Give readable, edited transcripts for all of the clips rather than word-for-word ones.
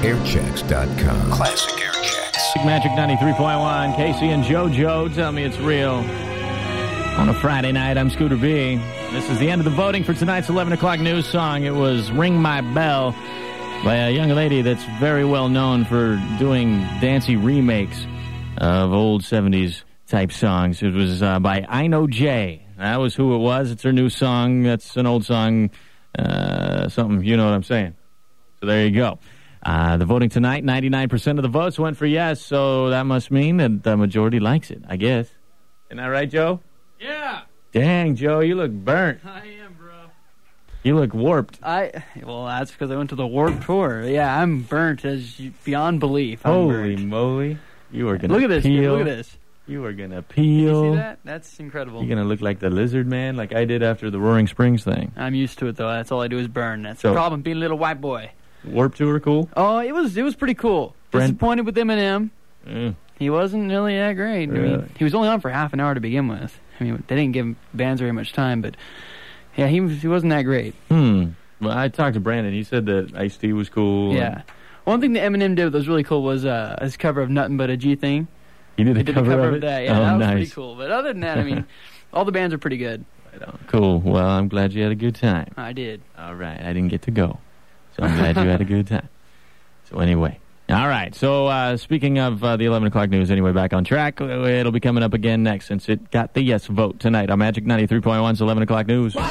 ClassicAirChecks.com. Classic Air Checks. Magic 93.1. Casey and JoJo, tell me it's real. On a Friday night, I'm Scooter B. This is the end of the voting for tonight's 11 o'clock news song. It was Ring My Bell by a young lady that's very well known for doing dancey remakes of old 70s type songs. It was by I Know Jay. That was who it was. It's her new song. That's an old song. Something, you know what I'm saying. So there you go. The voting tonight, 99% of the votes went for yes, so that must mean that the majority likes it, I guess. Isn't that right, Joe? Yeah. Dang, Joe, you look burnt. I am, bro. You look warped. Well, that's because I went to the Warped Tour. Yeah, I'm burnt beyond belief. Holy moly. You are going to Look at this, peel. dude. Look at this. You are going to Can you peel. see that? That's incredible. You're going to look like the lizard man like I did after the Roaring Springs thing. I'm used to it, though. That's all I do is burn. That's So- the problem, being a little white boy. Warped Tour, cool? Oh, it was pretty cool. Brent- Disappointed with Eminem. Mm. He wasn't really that great. Really? I mean, he was only on for half an hour to begin with. I mean, they didn't give bands very much time, but yeah, he wasn't that great. Well, I talked to Brandon. He said that Ice-T was cool. Yeah. One thing that Eminem did that was really cool was his cover of Nothing But a G Thing. He did He the did the cover of of it? that. Yeah, oh, that was nice. pretty cool. But other than that, I mean, all the bands are pretty good. Right on. Cool. Well, I'm glad you had a good time. I did. All right. I didn't get to go. So I'm glad you had a good time. So anyway. All right. So speaking of the 11 o'clock news, anyway, back on track. It'll be coming up again next since it got the yes vote tonight on Magic 93.1's 11 o'clock news. Live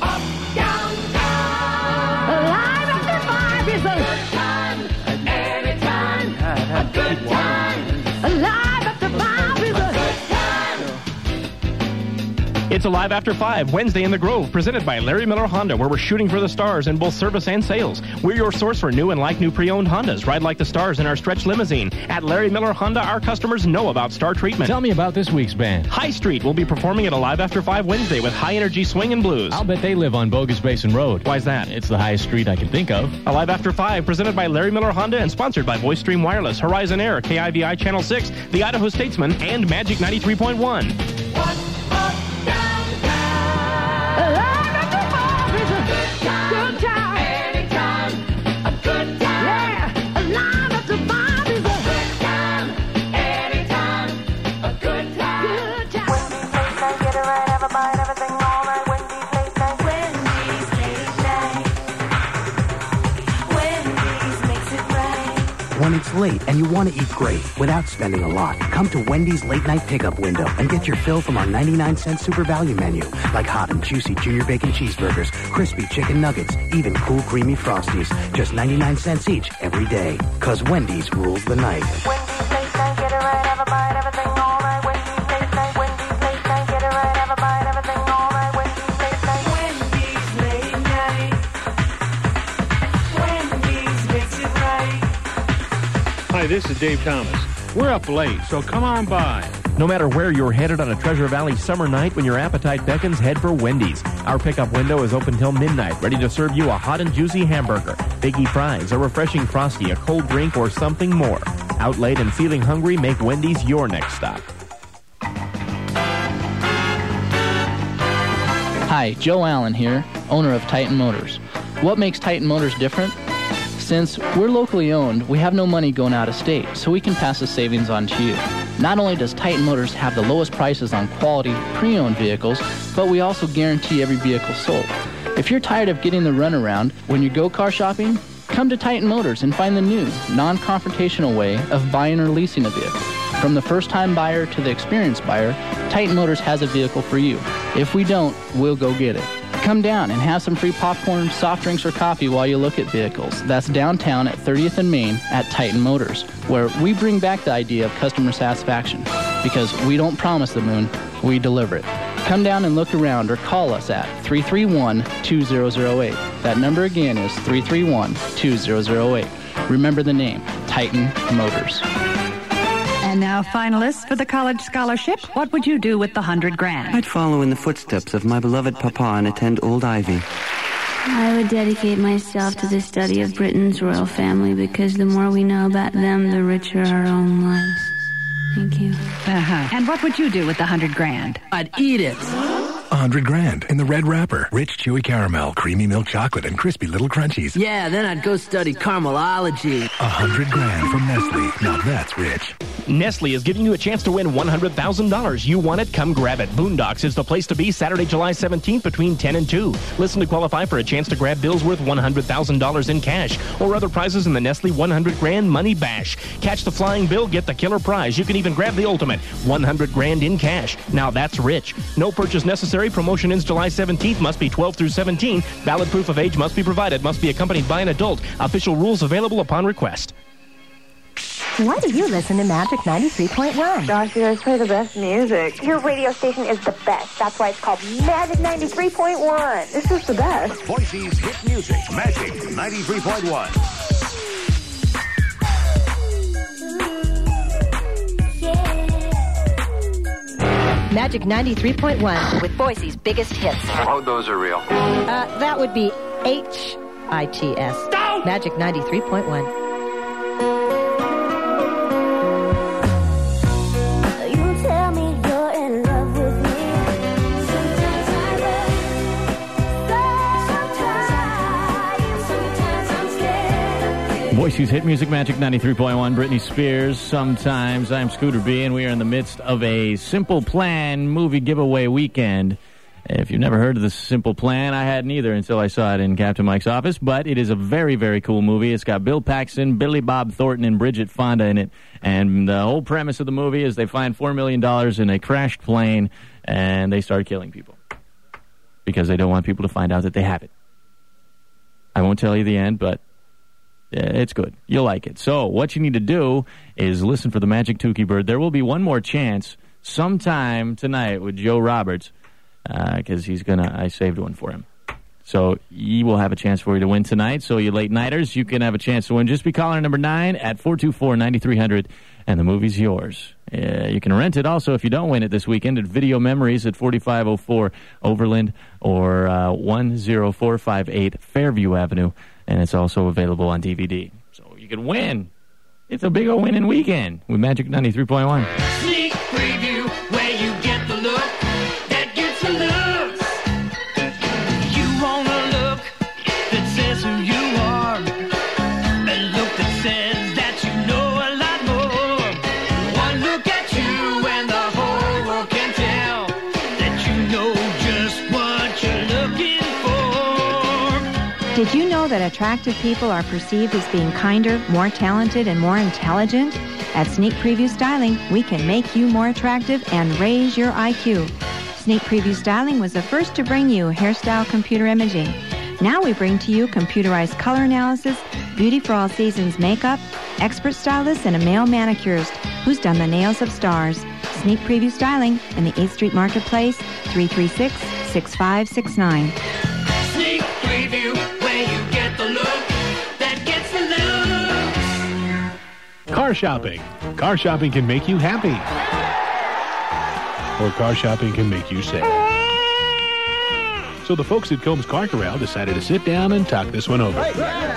after 5 is a good time. Anytime. A good time. Live after 5 is a good time. It's Alive After 5, Wednesday in the Grove, presented by Larry Miller Honda, where we're shooting for the stars in both service and sales. We're your source for new and like-new pre-owned Hondas. Ride like the stars in our stretch limousine. At Larry Miller Honda, our customers know about star treatment. Tell me about this week's band. High Street will be performing at Alive After 5 Wednesday with high-energy swing and blues. I'll bet they live on Bogus Basin Road. Why's that? It's the highest street I can think of. Alive After 5, presented by Larry Miller Honda and sponsored by VoiceStream Wireless, Horizon Air, KIVI Channel 6, the Idaho Statesman, and Magic 93.1. Live after 5 is a good time. Anytime. A good time. Yeah. Live after 5 is a good time. Anytime. A good time. Good time. Wendy's late night, get it right, have a bite, everything all right. Wendy's late night. Wendy's late night. Wendy's makes it right. When it's late and you want to eat great without spending a lot, come to Wendy's Late Night Pickup Window and get your fill from our 99-cent super value menu, like hot and juicy Junior Bacon cheeseburgers, crispy chicken nuggets, even cool creamy Frosties. Just 99 cents each every day. 'Cause Wendy's rules the night. Wendy's late night, get it right, have a bite, everything all right. Wendy's late night, Wendy's late night, get it right, have a bite, everything all right. Wendy's late night. Wendy's late night. Wendy's makes it right. Hi, this is Dave Thomas. We're up late, so come on by. No matter where you're headed on a Treasure Valley summer night, when your appetite beckons, head for Wendy's. Our pickup window is open till midnight, ready to serve you a hot and juicy hamburger, biggie fries, a refreshing Frosty, a cold drink, or something more. Out late and feeling hungry, make Wendy's your next stop. Hi, Joe Allen here, owner of Titan Motors. What makes Titan Motors different? Since we're locally owned, we have no money going out of state, so we can pass the savings on to you. Not only does Titan Motors have the lowest prices on quality pre-owned vehicles, but we also guarantee every vehicle sold. If you're tired of getting the runaround when you go car shopping, come to Titan Motors and find the new, non-confrontational way of buying or leasing a vehicle. From the first-time buyer to the experienced buyer, Titan Motors has a vehicle for you. If we don't, we'll go get it. Come down and have some free popcorn, soft drinks, or coffee while you look at vehicles. That's downtown at 30th and Main at Titan Motors, where we bring back the idea of customer satisfaction. Because we don't promise the moon, we deliver it. Come down and look around or call us at 331-2008. That number again is 331-2008. Remember the name, Titan Motors. And now, finalists for the college scholarship, what would you do with the $100,000? I'd follow in the footsteps of my beloved papa and attend Old Ivy. I would dedicate myself to the study of Britain's royal family because the more we know about them, the richer our own lives. Thank you. And what would you do with the $100,000? I'd eat it. 100 grand in the red wrapper. Rich, chewy caramel, creamy milk chocolate, and crispy little crunchies. Yeah, then I'd go study caramelology. 100 grand from Nestle. Now that's rich. Nestle is giving you a chance to win $100,000. You want it? Come grab it. Boondocks is the place to be Saturday, July 17th between 10 and 2. Listen to qualify for a chance to grab bills worth $100,000 in cash or other prizes in the Nestle 100 Grand Money Bash. Catch the flying bill, get the killer prize. You can even grab the ultimate 100 grand in cash. Now that's rich. No purchase necessary. Promotion ends July 17th. Must be 12 through 17. Valid proof of age must be provided. Must be accompanied by an adult. Official rules available upon request. Why do you listen to Magic 93.1? Gosh, you guys play the best music. Your radio station is the best. That's why it's called Magic 93.1. It's just the best. Boise's hit music, Magic 93.1. Magic 93.1 with Boise's biggest hits. Oh, those are real. That would be HITS. Magic 93.1. Boise's hit music, Magic 93.1, Britney Spears, Sometimes. I'm Scooter B, and we are in the midst of a Simple Plan movie giveaway weekend. If you've never heard of the Simple Plan, I hadn't either until I saw it in Captain Mike's office, but it is a very, very cool movie. It's got Bill Paxton, Billy Bob Thornton, and Bridget Fonda in it, and the whole premise of the movie is they find $4 million in a crashed plane, and they start killing people because they don't want people to find out that they have it. I won't tell you the end, but it's good. You'll like it. So what you need to do is listen for the Magic Tukey Bird. There will be one more chance sometime tonight with Joe Roberts because I saved one for him. So he will have a chance for you to win tonight. So you late nighters, you can have a chance to win. Just be caller number 9 at 424-9300, and the movie's yours. You can rent it also if you don't win it this weekend at Video Memories at 4504 Overland or 10458 Fairview Avenue. And it's also available on DVD. So you can win. It's a big old winning weekend with Magic 93.1. Sneak preview where you get the look that gets the looks. You want a look that says who you are. A look that says that you know a lot more. One look at you and the whole world can tell that you know just what you're looking for. Did you know that attractive people are perceived as being kinder, more talented, and more intelligent? At Sneak Preview Styling, we can make you more attractive and raise your IQ. Sneak Preview Styling was the first to bring you hairstyle computer imaging. Now we bring to you computerized color analysis, beauty for all seasons makeup, expert stylists, and a male manicurist who's done the nails of stars. Sneak Preview Styling in the 8th Street Marketplace, 336-6569. Sneak preview where you get the look that gets the looks. Car shopping. Car shopping can make you happy. Or car shopping can make you sad. So the folks at Combs Car Corral decided to sit down and talk this one over.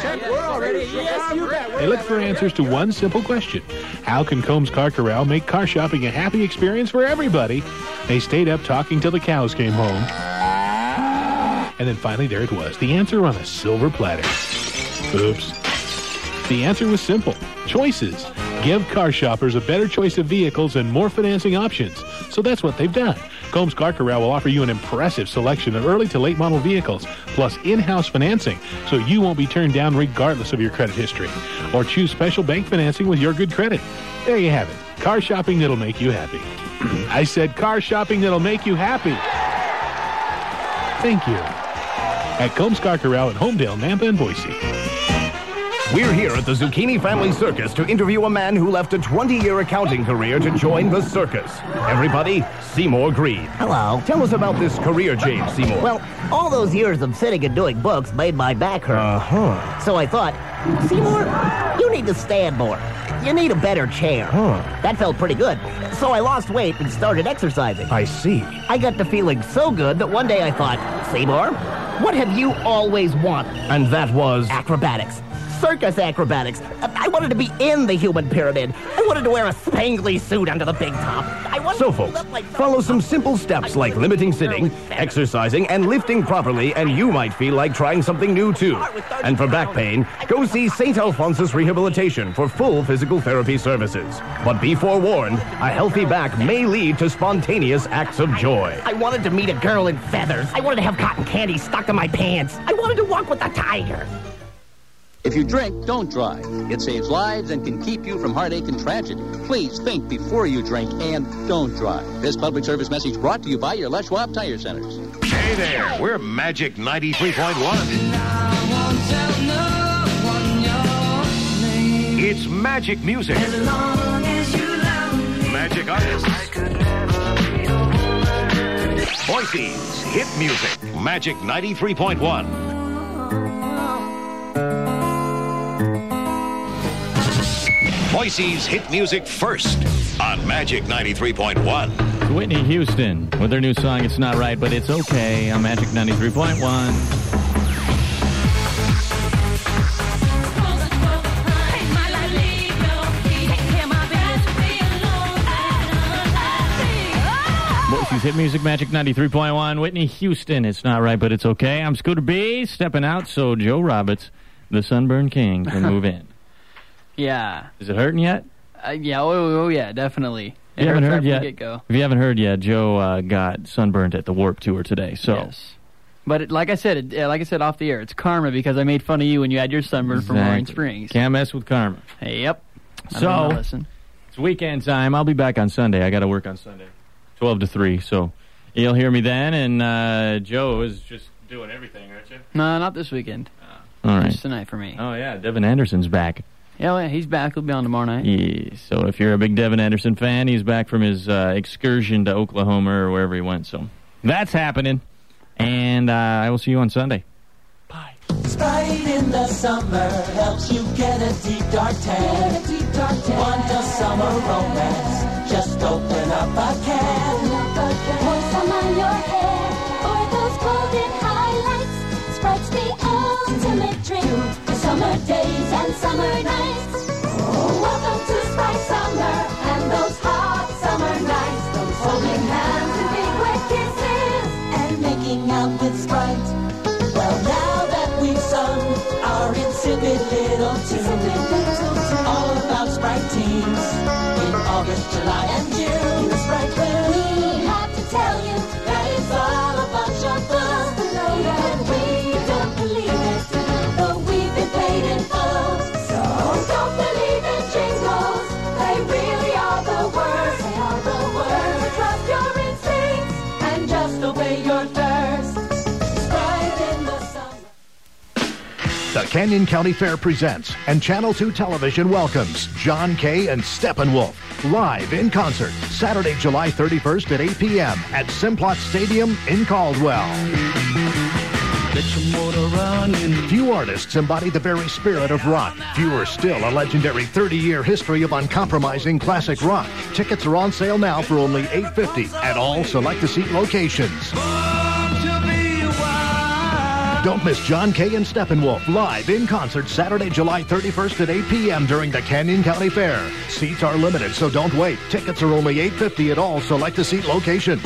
They looked for answers to one simple question. How can Combs Car Corral make car shopping a happy experience for everybody? They stayed up talking till the cows came home. And then finally there it was. The answer on a silver platter. Oops. The answer was simple. Choices. Give car shoppers a better choice of vehicles and more financing options. So that's what they've done. Combs Car Corral will offer you an impressive selection of early to late model vehicles, plus in-house financing, so you won't be turned down regardless of your credit history. Or choose special bank financing with your good credit. There you have it. Car shopping that'll make you happy. I said car shopping that'll make you happy. Thank you. At Combs Car Corral in Homedale, Nampa, and Boise. We're here at the Zucchini Family Circus to interview a man who left a 20-year accounting career to join the circus. Everybody, Seymour Greed. Hello. Tell us about this career change, Seymour. Well, all those years of sitting and doing books made my back hurt. Uh-huh. So I thought, Seymour, you need to stand more. You need a better chair. Huh. That felt pretty good. So I lost weight and started exercising. I see. I got to feeling so good that one day I thought, Seymour, what have you always wanted? And that was? Acrobatics. circus acrobatics. I wanted to be in the human pyramid. I wanted to wear a spangly suit under the big top. I wanted So, to folks, look like follow some simple steps like limiting sitting, exercising, and lifting properly, and you might feel like trying something new, too. And for back pain, go see St. Alphonsus Rehabilitation for full physical therapy services. But be forewarned, a healthy back may lead to spontaneous acts of joy. I wanted to meet a girl in feathers. I wanted to have cotton candy stuck in my pants. I wanted to walk with a tiger. If you drink, don't drive. It saves lives and can keep you from heartache and tragedy. Please think before you drink and don't drive. This public service message brought to you by your Les Schwab Tire Centers. Hey there, we're Magic 93.1. It's magic music. Magic artists. Boise's hit music. Magic 93.1. Boise's hit music first on Magic 93.1. Whitney Houston with their new song, It's Not Right, But It's Okay on Magic 93.1. Boise's hit music, Magic 93.1. Whitney Houston, It's Not Right, But It's Okay. I'm Scooter B, stepping out so Joe Roberts, the Sunburn King, can move in. Yeah. Is it hurting yet? Yeah, oh yeah, definitely. If you haven't heard yet, Get-go. if you haven't heard yet, Joe got sunburned at the Warped Tour today. So, yes. But like I said off the air, it's karma because I made fun of you when you had your sunburn from Roaring Springs. Can't mess with karma. Hey, yep. So it's weekend time. I'll be back on Sunday. I got to work on Sunday, 12 to 3. So you'll hear me then. And Joe is just doing everything, aren't you? No, not this weekend. All right. Just tonight for me. Oh yeah, Devin Anderson's back. Yeah, well, he's back. He'll be on tomorrow night. Yeah, so if you're a big Devin Anderson fan, he's back from his excursion to Oklahoma or wherever he went. So that's happening. And I will see you on Sunday. Sprite in the summer helps you get a deep dark tan. Want a summer romance? Just open up a can. Pour some on your hair for those golden highlights. Sprite's the ultimate drink for summer days and summer nights. Welcome to Sprite Summer and those hot summer nights. Those holding hands and big wet kisses and making out with Sprite. Well, now that we've sung our insipid little tune, all about Sprite teams in August, July, and June. Sprite will. We have to tell you that it's all a bunch of fun. And we don't believe it, but we've been paid in full. So don't believe in jingles, they really are the worst. They are the worst. Trust your instincts and just obey your thirst. Sprite in the summer. The Canyon County Fair presents, and Channel 2 Television welcomes John Kay and Steppenwolf live in concert Saturday, July 31st at 8 p.m. at Simplot Stadium in Caldwell. Few artists embody the very spirit of rock. Fewer still a legendary 30-year history of uncompromising classic rock. Tickets are on sale now for only $8.50 at all select-a-seat locations. Don't miss John Kay and Steppenwolf live in concert Saturday, July 31st at 8 p.m. during the Canyon County Fair. Seats are limited, so don't wait. Tickets are only $8.50 at all select-a-seat locations.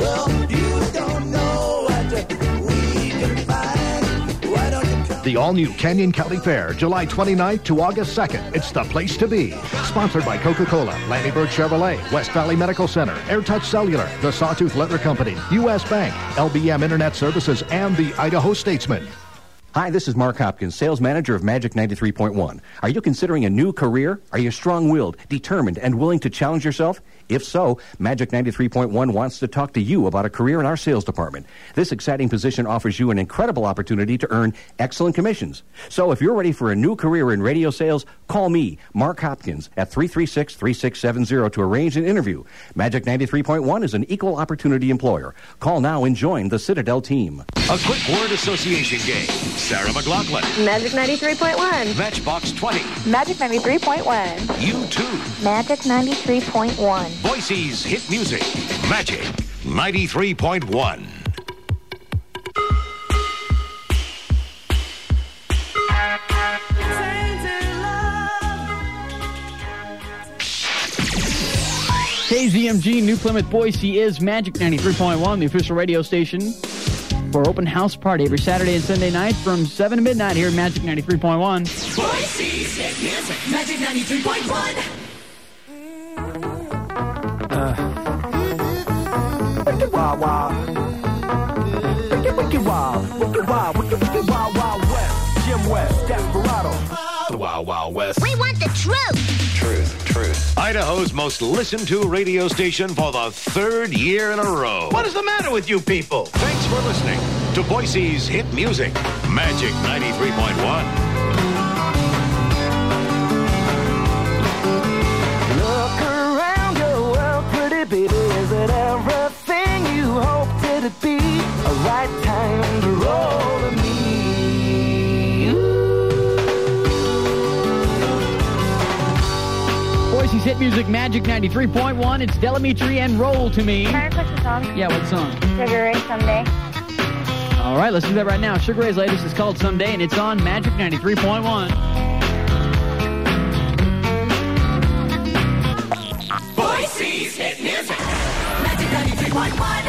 The all-new Canyon County Fair, July 29th to August 2nd. It's the place to be. Sponsored by Coca-Cola, Lanny Bird Chevrolet, West Valley Medical Center, AirTouch Cellular, the Sawtooth Leather Company, U.S. Bank, LBM Internet Services, and the Idaho Statesman. Hi, this is Mark Hopkins, sales manager of Magic 93.1. Are you considering a new career? Are you strong-willed, determined, and willing to challenge yourself? If so, Magic 93.1 wants to talk to you about a career in our sales department. This exciting position offers you an incredible opportunity to earn excellent commissions. So if you're ready for a new career in radio sales, call me, Mark Hopkins, at 336-3670 to arrange an interview. Magic 93.1 is an equal opportunity employer. Call now and join the Citadel team. A quick word association game. Sarah McLaughlin. Magic 93.1. Matchbox 20. Magic 93.1. You too. Magic 93.1. Boise's hit music. Magic 93.1. KZMG New Plymouth, Boise is Magic 93.1, the official radio station for Open House Party every Saturday and Sunday night from 7 to midnight here at Magic 93.1. Boise's hit music, Magic 93.1. Wicked Wild Wild. Wicked Wild. Wicked Wild. Wicked Wild Wild West. Jim West. Desperado. The Wild Wild West. We want the truth. Truth. Idaho's most listened to radio station for the third year in a row. What is the matter with you people? Thanks for listening to Boise's hit music, Magic 93.1. Look around your world, pretty baby. Is it everything you hoped it'd be? A right time to roll to me. Boise's hit music, Magic 93.1. It's Delamitri and Roll to Me. Can I request a song? Yeah, what song? Sugar Ray Someday. All right, let's do that right now. Sugar Ray's latest is called Someday, and it's on Magic 93.1. Boise's hit music, Magic 93.1.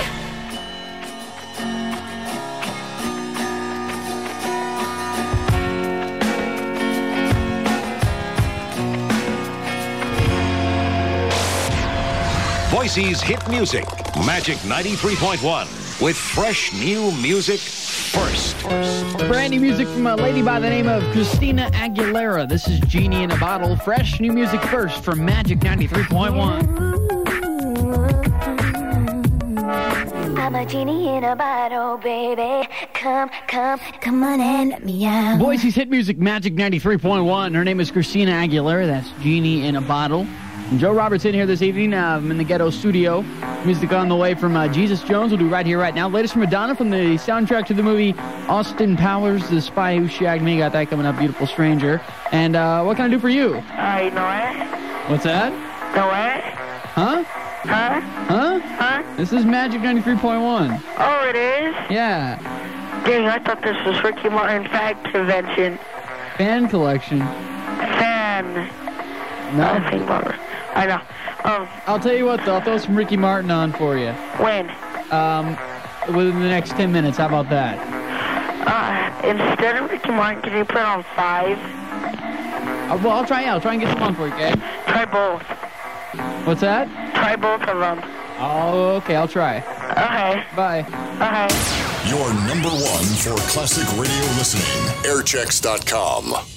Boise's hit music, Magic 93.1, with fresh new music first. Brand new music from a lady by the name of Christina Aguilera. This is Genie in a Bottle. Fresh new music first from Magic 93.1. I'm a genie in a bottle, baby. Come on and let me out. Boise's hit music, Magic 93.1. Her name is Christina Aguilera. That's Genie in a Bottle. And Joe Roberts in here this evening. I'm in the Ghetto Studio. Music on the way from Jesus Jones. We'll do right here, right now. Latest from Madonna from the soundtrack to the movie Austin Powers, The Spy Who Shagged Me. Got that coming up, Beautiful Stranger. And what can I do for you? You know what? What's that? Know what? Huh? Huh? Huh? Huh? This is Magic 93.1. Oh, it is? Yeah. Dang, I thought this was Ricky Martin Fact Convention. Fan collection. Fan. No. I know. I'll tell you what, though. I'll throw some Ricky Martin on for you. When? Within the next 10 minutes. How about that? Instead of Ricky Martin, can you put on 5? Well, I'll try and get some on for you, okay? Try both. What's that? Try both of them. Oh, okay. I'll try. Okay. Bye. Okay. Your number one for classic radio listening. Airchecks.com.